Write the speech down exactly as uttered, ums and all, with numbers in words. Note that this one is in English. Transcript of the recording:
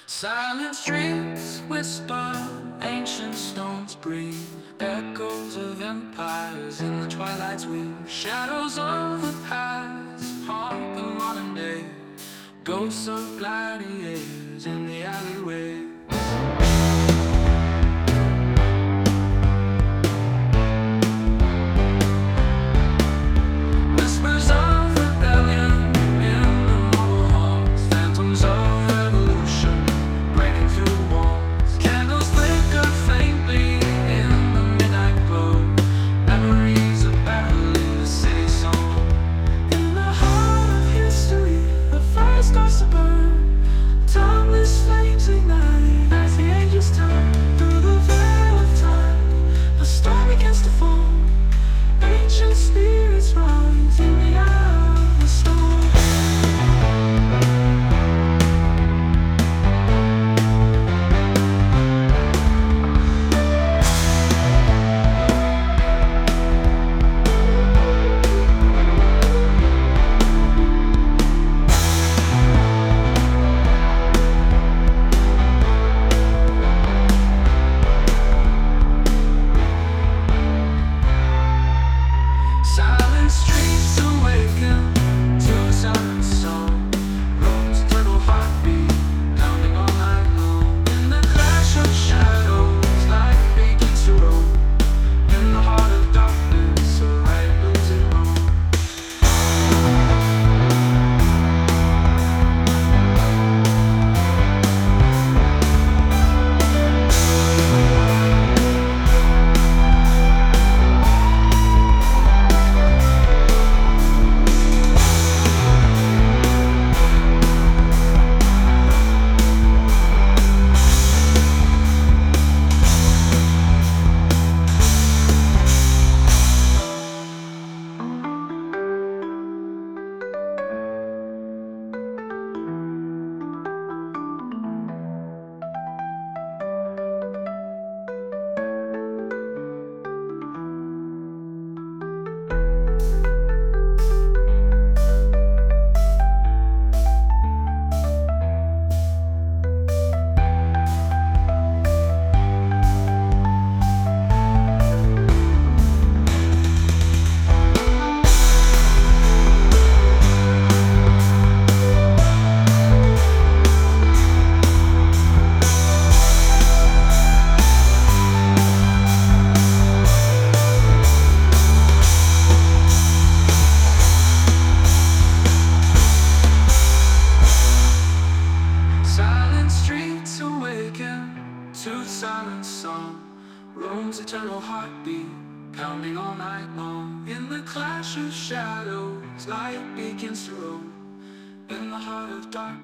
Silent streets whisper, ancient stones breathe, echoes of empires in the twilight's weave. Shadows of the past haunt the modern day, ghosts of gladiators in the alleyway. Whispers of rebellion in the mobile halls, phantoms of revolution breaking through walls. Candles flicker faintly in the midnight glow, memories of battle in the city song. In the heart of history, the fire starts to burn, timeless flames ignite as the angels turn. Through the veil of time, the storm begins to fall, ancient spirits rise in the eye of the storm. Silent streets awaken to a silent song, Rome's eternal heartbeat pounding all night long. In the clash of shadows, light begins to roam. In the heart of darkness, a light loses Rome. Silent streets awaken to silent song, Rome's eternal heartbeat pounding all night long. In the clash of shadows, light begins to roam. In the heart of dark